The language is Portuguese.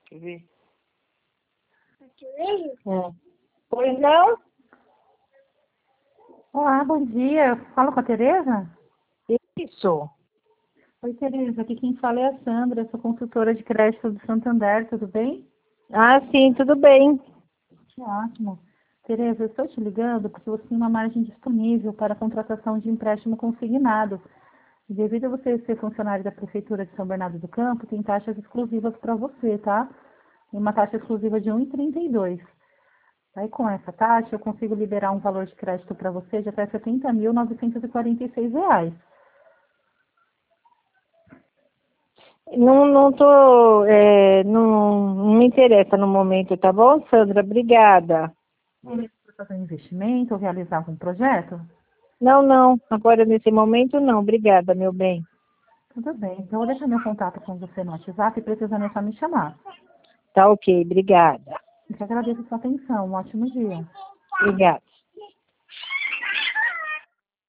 Quer ver? É. Pois não? Olá, bom dia. Falo com a Tereza? Isso. Oi, Tereza. Aqui quem fala é a Sandra, sou consultora de crédito do Santander, tudo bem? Ah, sim, tudo bem. Que ótimo. Tereza, eu estou te ligando porque você tem uma margem disponível para a contratação de empréstimo consignado. E devido a você ser funcionário da Prefeitura de São Bernardo do Campo, tem taxas exclusivas para você, tá? Tem uma taxa exclusiva de 1,32. Aí com essa taxa eu consigo liberar um valor de crédito para você de até R$ 70.946. Não tô, não me interessa no momento, tá bom, Sandra? Obrigada. Para fazer um investimento ou realizar algum projeto? Não. Agora, nesse momento, não. Obrigada, meu bem. Tudo bem. Então, eu vou deixar meu contato com você no WhatsApp e precisando é só me chamar. Tá ok, obrigada. Eu te agradeço a sua atenção. Um ótimo dia. Obrigada.